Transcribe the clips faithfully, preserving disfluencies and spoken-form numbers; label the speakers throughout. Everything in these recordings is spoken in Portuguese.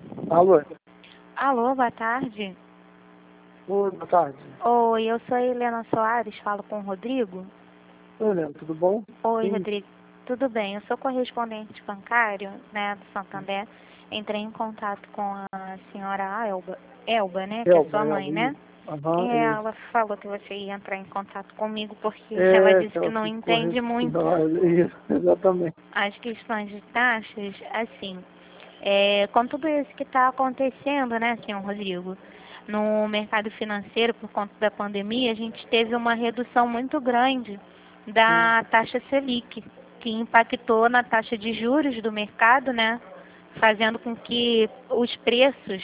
Speaker 1: Alô?
Speaker 2: Alô, boa tarde.
Speaker 1: Oi, boa tarde.
Speaker 2: Oi, eu sou a Helena Soares, falo com o Rodrigo.
Speaker 1: Oi, Helena, tudo bom?
Speaker 2: Oi,
Speaker 1: Sim.
Speaker 2: Rodrigo. Tudo bem? Eu sou correspondente bancário, né, do Santander. Entrei em contato com a senhora Elba, Elba, né, que é
Speaker 1: Elba,
Speaker 2: sua
Speaker 1: Elba,
Speaker 2: mãe, né?
Speaker 1: isso. Aham,
Speaker 2: E
Speaker 1: isso.
Speaker 2: ela falou que você ia entrar em contato comigo porque ela
Speaker 1: É,
Speaker 2: disse
Speaker 1: que
Speaker 2: que
Speaker 1: ela
Speaker 2: não
Speaker 1: ficou
Speaker 2: entende muito
Speaker 1: responsável. Isso, exatamente.
Speaker 2: as questões de taxas, assim. É, com tudo isso que está acontecendo, né, senhor Rodrigo, no mercado financeiro por conta da pandemia, a gente teve uma redução muito grande
Speaker 1: Sim.
Speaker 2: da taxa Selic, que impactou na taxa de juros do mercado, né, fazendo com que os preços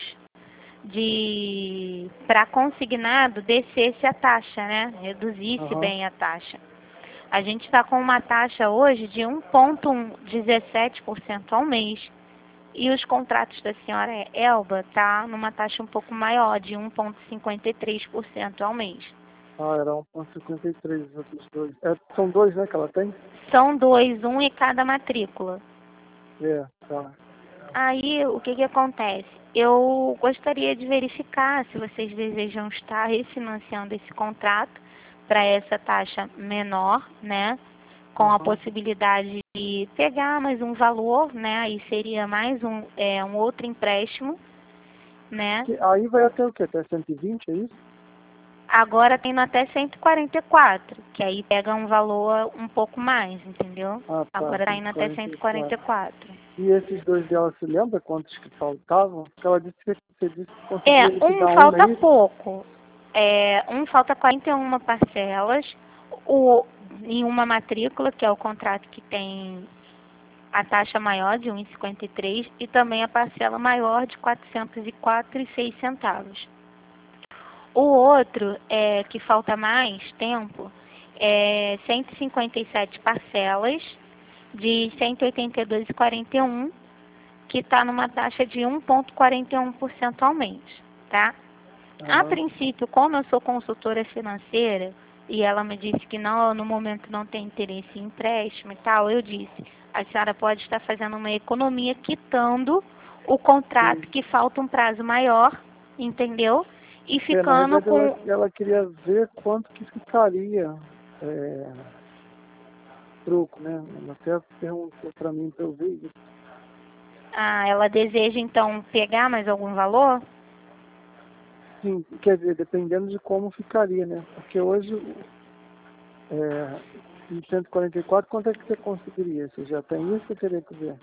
Speaker 2: de para consignado descesse a taxa, né, reduzisse
Speaker 1: Aham.
Speaker 2: bem a taxa. A gente está com uma taxa hoje de um vírgula dezessete por cento ao mês. E os contratos da senhora Elba tá numa taxa um pouco maior, de um vírgula cinquenta e três por cento ao mês.
Speaker 1: Ah, era um vírgula cinquenta e três os outros dois. É, são dois, né, que ela tem?
Speaker 2: São dois, um em cada matrícula.
Speaker 1: É, tá.
Speaker 2: Aí, o que que acontece? Eu gostaria de verificar se vocês desejam estar refinanciando esse contrato para essa taxa menor, né? Com a
Speaker 1: Aham.
Speaker 2: possibilidade de pegar mais um valor, né? Aí seria mais um, é, um outro empréstimo, né?
Speaker 1: Que, aí vai até o quê? Até cento e vinte, é isso?
Speaker 2: Agora tem no até cento e quarenta e quatro, que aí pega um valor um pouco mais, entendeu?
Speaker 1: Ah, tá,
Speaker 2: Agora tá indo até cento e
Speaker 1: cento e quarenta e
Speaker 2: quarenta e
Speaker 1: quatro.
Speaker 2: quatro.
Speaker 1: E esses dois dela, se lembra quantos que faltavam? Porque ela disse que você disse que
Speaker 2: É,
Speaker 1: conseguia
Speaker 2: um
Speaker 1: liquidar um, não é
Speaker 2: falta
Speaker 1: isso?
Speaker 2: pouco. É, um falta quarenta e uma parcelas, o, em uma matrícula, que é o contrato que tem a taxa maior de um vírgula cinquenta e três e também a parcela maior de quatrocentos e quatro e seis centavos. O outro, é, que falta mais tempo, é cento e cinquenta e sete parcelas de cento e oitenta e dois vírgula quarenta e um, que está numa taxa de um vírgula quarenta e um por cento ao mês, tá? A
Speaker 1: Aham.
Speaker 2: princípio, como eu sou consultora financeira e ela me disse que não, no momento não tem interesse em empréstimo e tal, eu disse, a senhora pode estar fazendo uma economia quitando o contrato
Speaker 1: Sim.
Speaker 2: que falta um prazo maior, entendeu? E
Speaker 1: É, na
Speaker 2: ficando
Speaker 1: verdade, ela,
Speaker 2: com.
Speaker 1: ela queria ver quanto que ficaria é, troco, né? Ela até perguntou para mim para eu ver isso.
Speaker 2: Ah, ela deseja então pegar mais algum valor?
Speaker 1: Sim, quer dizer, dependendo de como ficaria, né? Porque hoje, é, em cento e quarenta e quatro, quanto é que você conseguiria? Você já tem isso, eu teria que ver.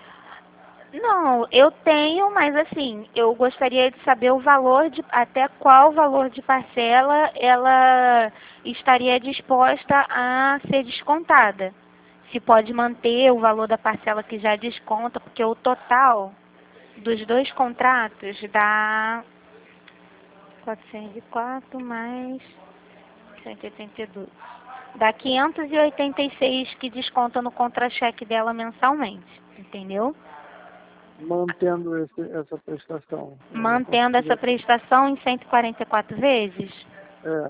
Speaker 2: Não, eu tenho, mas assim, eu gostaria de saber o valor de até qual valor de parcela ela estaria disposta a ser descontada. Se pode manter o valor da parcela que já desconta, porque o total dos dois contratos dá quatrocentos e quatro mais cento e oitenta e dois. Dá quinhentos e oitenta e seis que desconta no contra-cheque dela mensalmente, entendeu?
Speaker 1: Mantendo esse, essa prestação, ela
Speaker 2: Mantendo essa
Speaker 1: conseguiria.
Speaker 2: prestação em cento e quarenta e quatro vezes?
Speaker 1: É,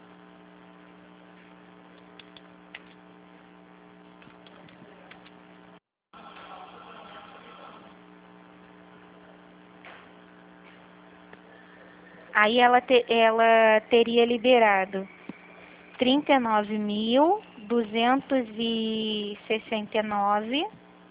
Speaker 2: Aí ela, te, ela teria liberado trinta e nove mil duzentos e sessenta e nove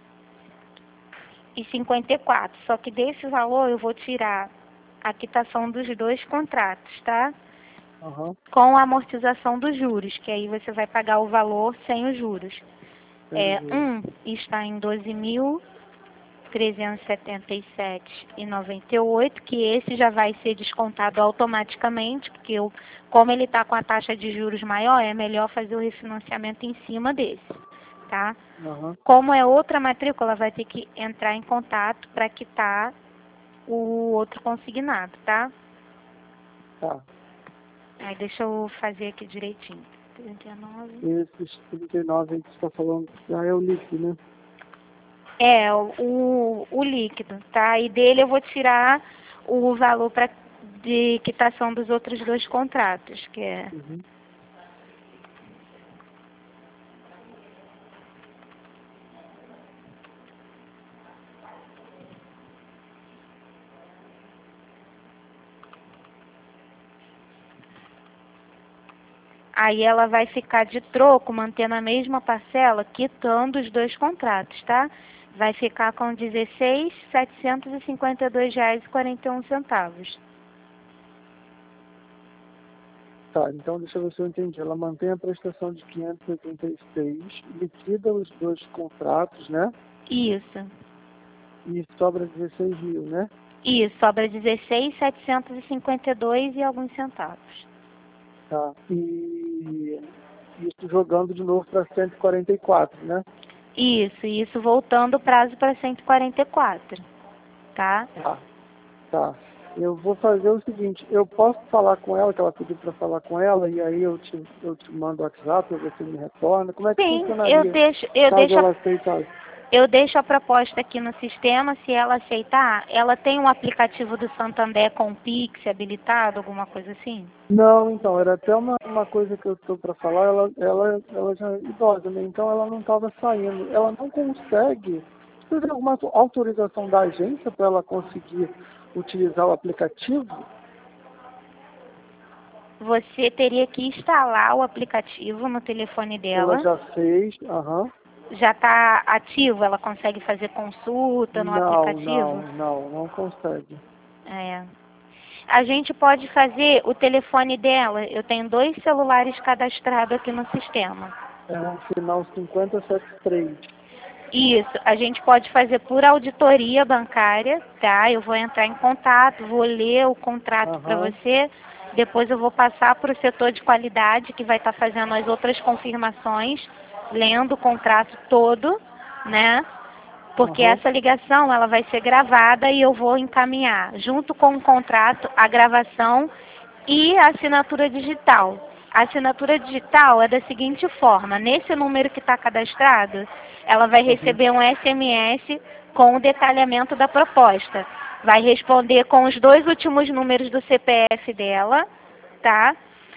Speaker 2: e cinquenta e quatro. Só que desse valor eu vou tirar a quitação dos dois contratos, tá?
Speaker 1: aham,
Speaker 2: Com a amortização dos juros, que aí você vai pagar o valor sem os juros.
Speaker 1: sem
Speaker 2: É,
Speaker 1: juros.
Speaker 2: um está em doze mil trezentos e setenta e sete e noventa e oito, que esse já vai ser descontado automaticamente, porque eu, como ele está com a taxa de juros maior, é melhor fazer o refinanciamento em cima desse, tá?
Speaker 1: Aham,
Speaker 2: Como é outra matrícula, vai ter que entrar em contato para quitar o outro consignado, tá?
Speaker 1: tá.
Speaker 2: Aí deixa eu fazer aqui direitinho. trinta e nove.
Speaker 1: Esses trinta e nove aí que você está falando já é o líquido, né?
Speaker 2: É, o, o líquido, tá? E dele eu vou tirar o valor pra, de quitação dos outros dois contratos, que é
Speaker 1: Uhum.
Speaker 2: Aí ela vai ficar de troco, mantendo a mesma parcela, quitando os dois contratos, tá? Vai ficar com dezesseis mil setecentos e cinquenta e dois reais e quarenta e um centavos.
Speaker 1: Tá, então deixa eu ver se eu entendi. Ela mantém a prestação de quinhentos e oitenta e seis, liquida os dois contratos, né?
Speaker 2: Isso.
Speaker 1: E sobra dezesseis mil, né?
Speaker 2: Isso, sobra dezesseis mil setecentos e cinquenta e dois e alguns centavos.
Speaker 1: Tá. E isso jogando de novo para cento e quarenta e quatro, né?
Speaker 2: Isso, isso voltando o prazo para cento e quarenta e quatro, tá?
Speaker 1: Tá, tá. Eu vou fazer o seguinte, eu posso falar com ela, que ela pediu para falar com ela, e aí eu te, eu te mando o WhatsApp para você me retorna. Como é que
Speaker 2: Sim, eu
Speaker 1: funcionaria
Speaker 2: deixo, eu
Speaker 1: caso
Speaker 2: deixo,
Speaker 1: ela
Speaker 2: a,
Speaker 1: aceitasse?
Speaker 2: eu deixo a proposta aqui no sistema, se ela aceitar, ela tem um aplicativo do Santander com Pix habilitado, alguma coisa assim?
Speaker 1: Não, então, era até uma, uma coisa que eu estou para falar, ela, ela, ela já é idosa, né? Então ela não estava saindo. Ela não consegue, precisa de alguma autorização da agência para ela conseguir utilizar o aplicativo?
Speaker 2: Você teria que instalar o aplicativo no telefone
Speaker 1: Ela
Speaker 2: dela.
Speaker 1: já fez, aham.
Speaker 2: Já está ativo? Ela consegue fazer consulta no
Speaker 1: Não, não,
Speaker 2: aplicativo?
Speaker 1: não, não consegue.
Speaker 2: É. A gente pode fazer o telefone dela. Eu tenho dois celulares cadastrados aqui no sistema.
Speaker 1: É um final cinquenta e setenta e três.
Speaker 2: Isso, a gente pode fazer por auditoria bancária, tá? Eu vou entrar em contato, vou ler o contrato para
Speaker 1: Aham,
Speaker 2: você, depois eu vou passar para o setor de qualidade, que vai estar fazendo as outras confirmações, lendo o contrato todo, né? Porque
Speaker 1: aham,
Speaker 2: essa ligação ela vai ser gravada e eu vou encaminhar, junto com o contrato, a gravação e a assinatura digital. A assinatura digital é da seguinte forma: nesse número que está cadastrado, ela vai
Speaker 1: uhum.
Speaker 2: receber um S M S com o detalhamento da proposta. Vai responder com os dois últimos números do C P F dela, tá?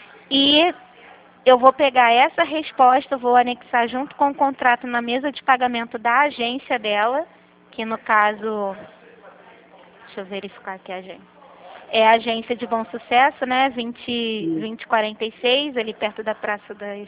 Speaker 2: E eu vou pegar essa resposta, vou anexar junto com o contrato na mesa de pagamento da agência dela, que no caso, deixa eu verificar aqui a agência. É a agência de Bom Sucesso, né? vinte,
Speaker 1: Isso,
Speaker 2: vinte quarenta e seis, ali perto da Praça das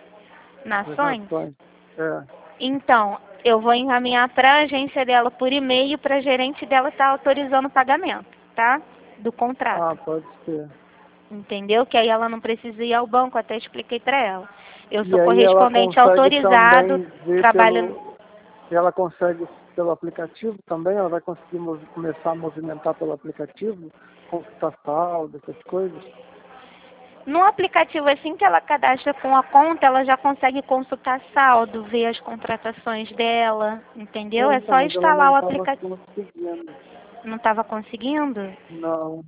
Speaker 1: das
Speaker 2: Nações.
Speaker 1: nações. É.
Speaker 2: Então, eu vou encaminhar para a agência dela por e-mail para a gerente dela estar autorizando o pagamento, tá? Do
Speaker 1: Ah,
Speaker 2: contrato.
Speaker 1: pode ser.
Speaker 2: Entendeu? Que aí ela não precisa ir ao banco, até expliquei para ela. Eu
Speaker 1: E
Speaker 2: sou
Speaker 1: aí ela
Speaker 2: correspondente
Speaker 1: consegue
Speaker 2: autorizado,
Speaker 1: também ver
Speaker 2: trabalho.
Speaker 1: pelo. Ela consegue pelo aplicativo também, ela vai conseguir movi- começar a movimentar pelo aplicativo, consultar saldo, essas coisas.
Speaker 2: No aplicativo, assim que ela cadastra com a conta, ela já consegue consultar saldo, ver as contratações dela, entendeu?
Speaker 1: É,
Speaker 2: É
Speaker 1: então,
Speaker 2: só
Speaker 1: mas ela
Speaker 2: instalar
Speaker 1: não
Speaker 2: o
Speaker 1: estava
Speaker 2: aplicativo.
Speaker 1: conseguindo.
Speaker 2: Não estava conseguindo?
Speaker 1: Não.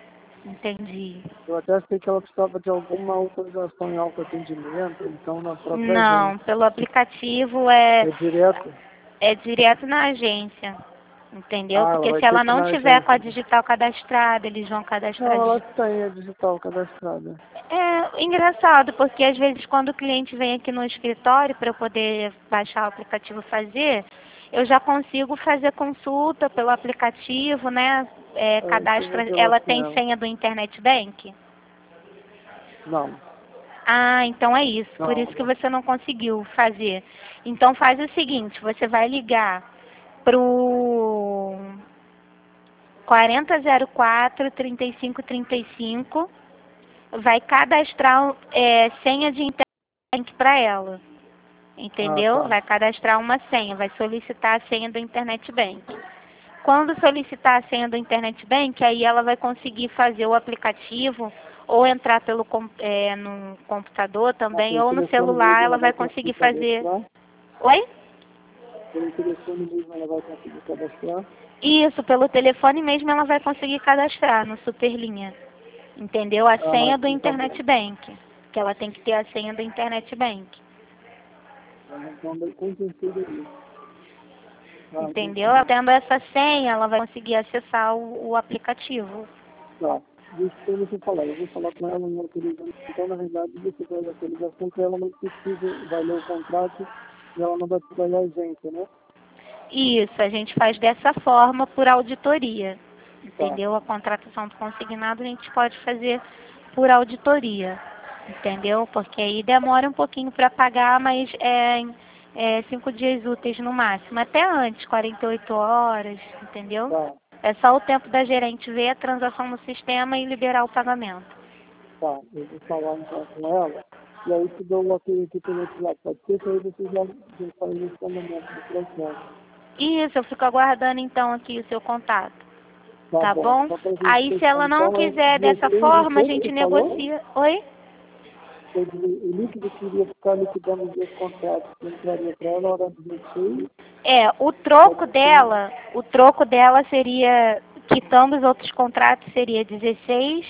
Speaker 2: Entendi.
Speaker 1: Eu até sei que ela precisava de alguma autorização em autoatendimento, então na própria
Speaker 2: Não,
Speaker 1: agência.
Speaker 2: pelo aplicativo é,
Speaker 1: É direto?
Speaker 2: é direto na agência, entendeu?
Speaker 1: Ah, ela
Speaker 2: Porque
Speaker 1: vai
Speaker 2: se
Speaker 1: ter
Speaker 2: ela
Speaker 1: que ir
Speaker 2: não
Speaker 1: na
Speaker 2: tiver com a
Speaker 1: agência.
Speaker 2: digital cadastrada, eles vão cadastrar
Speaker 1: Não, ela
Speaker 2: digital.
Speaker 1: tem a digital cadastrada.
Speaker 2: É engraçado, porque às vezes quando o cliente vem aqui no escritório para eu poder baixar o aplicativo e fazer, eu já consigo fazer consulta pelo aplicativo, né? É,
Speaker 1: É, deixa eu
Speaker 2: cadastra,
Speaker 1: ver se ela
Speaker 2: ela
Speaker 1: tem
Speaker 2: tem
Speaker 1: ela.
Speaker 2: senha do Internet Bank?
Speaker 1: Não,
Speaker 2: Ah, então é isso, por
Speaker 1: não,
Speaker 2: isso que
Speaker 1: não.
Speaker 2: você não conseguiu fazer. Então faz o seguinte, você vai ligar pro quarenta zero quatro, trinta e cinco trinta e cinco, vai cadastrar é, senha de internet para ela,
Speaker 1: Ah,
Speaker 2: entendeu?
Speaker 1: tá.
Speaker 2: Vai cadastrar uma senha, vai solicitar a senha do Internet Bank. Quando solicitar a senha do Internet Bank, aí ela vai conseguir fazer o aplicativo ou entrar pelo com- é, no computador
Speaker 1: Ah,
Speaker 2: também
Speaker 1: pelo
Speaker 2: ou no
Speaker 1: telefone
Speaker 2: celular,
Speaker 1: mesmo
Speaker 2: ela
Speaker 1: ela
Speaker 2: vai
Speaker 1: vai conseguir
Speaker 2: conseguir fazer.
Speaker 1: cadastrar?
Speaker 2: Oi?
Speaker 1: Pelo telefone mesmo ela vai conseguir cadastrar?
Speaker 2: Isso, pelo telefone mesmo ela vai conseguir cadastrar no Superlinha. Entendeu? A
Speaker 1: Ah,
Speaker 2: senha do
Speaker 1: sim, tá bom.
Speaker 2: Internet Bank. Que ela tem que ter a senha do Internet Bank.
Speaker 1: Ah, então, com certeza é isso. Ah, muito
Speaker 2: Entendeu? Ela
Speaker 1: bem.
Speaker 2: tendo essa senha, ela vai conseguir acessar o, o aplicativo.
Speaker 1: Tá. Deixa eu você falar. Eu vou falar com ela não autorizando. Então, na verdade, você faz a autorização que ela não precisa, vai ler o contrato e ela não vai precisar ir à agência, né?
Speaker 2: Isso, a gente faz dessa forma por auditoria.
Speaker 1: Tá.
Speaker 2: Entendeu? A contratação do consignado a gente pode fazer por auditoria. entendeu? Porque aí demora um pouquinho para pagar, mas é, é cinco dias úteis no máximo, até antes, quarenta e oito horas, entendeu?
Speaker 1: Tá,
Speaker 2: É só o tempo da gerente ver a transação no sistema e liberar o pagamento.
Speaker 1: tá. Eu vou falar então com ela. E aí te dou o ok aqui pelo outro lado. Pode ser que aí você já, já faz o escaneamento do processo.
Speaker 2: Isso, eu fico aguardando então aqui o seu contato,
Speaker 1: Tá
Speaker 2: tá
Speaker 1: bom.
Speaker 2: bom?
Speaker 1: Só pra gente
Speaker 2: Aí se
Speaker 1: fechar
Speaker 2: ela não
Speaker 1: então é
Speaker 2: quiser dessa
Speaker 1: dezesseis de
Speaker 2: forma, a
Speaker 1: que que
Speaker 2: gente
Speaker 1: você falou?
Speaker 2: negocia. Oi?
Speaker 1: O líquido que iria ficar liquidando os dois contratos que entraria para ela era dezesseis,
Speaker 2: É, o troco
Speaker 1: setecentos.
Speaker 2: dela, o troco dela seria, quitando os outros contratos, seria dezesseis,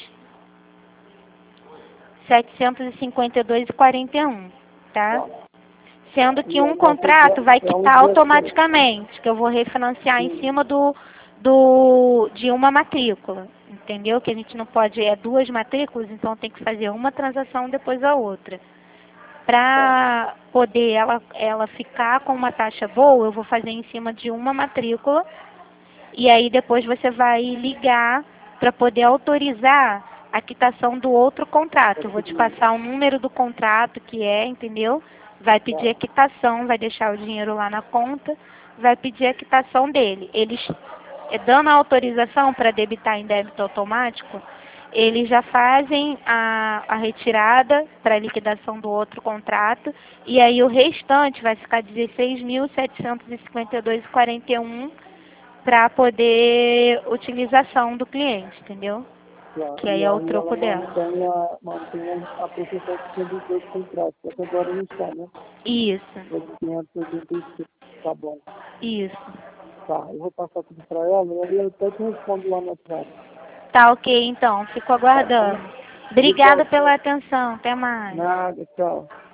Speaker 2: setecentos e cinquenta e dois e quarenta e um, tá?
Speaker 1: Tá.
Speaker 2: Sendo
Speaker 1: E
Speaker 2: que
Speaker 1: a
Speaker 2: um
Speaker 1: taxa
Speaker 2: contrato vai
Speaker 1: de- é um
Speaker 2: quitar
Speaker 1: dezessete.
Speaker 2: automaticamente, que eu vou refinanciar em
Speaker 1: Sim.
Speaker 2: cima do, do de uma matrícula, entendeu? Que a gente não pode, é duas matrículas, então tem que fazer uma transação depois a outra.
Speaker 1: Tá.
Speaker 2: Para poder ela, ela ficar com uma taxa boa, eu vou fazer em cima de uma matrícula e aí depois você vai ligar para poder autorizar a quitação do outro contrato.
Speaker 1: É
Speaker 2: Eu vou te
Speaker 1: seguinte.
Speaker 2: passar o número do contrato que é, entendeu? Vai pedir a
Speaker 1: Tá.
Speaker 2: quitação, vai deixar o dinheiro lá na conta, vai pedir a quitação dele. Eles, eh, dando a autorização para debitar em débito automático, eles já fazem a, a retirada para liquidação do outro contrato e aí o restante vai ficar dezesseis mil setecentos e cinquenta e dois e quarenta e um para poder utilização do cliente, entendeu?
Speaker 1: Tá.
Speaker 2: Que aí
Speaker 1: E
Speaker 2: é o
Speaker 1: aí ela
Speaker 2: troco dela.
Speaker 1: mantém a, mantém a proteção que tinha dos dois contratos, só que agora não está, né?
Speaker 2: Isso,
Speaker 1: É de quinhentos e oitenta e seis. Tá bom.
Speaker 2: isso.
Speaker 1: Tá. Eu vou passar tudo para ela e aí eu até te respondo lá no WhatsApp.
Speaker 2: Tá ok, então. Fico
Speaker 1: Tá bom?
Speaker 2: aguardando. Obrigada
Speaker 1: Obrigado.
Speaker 2: pela atenção. Até mais.
Speaker 1: Nada, tchau.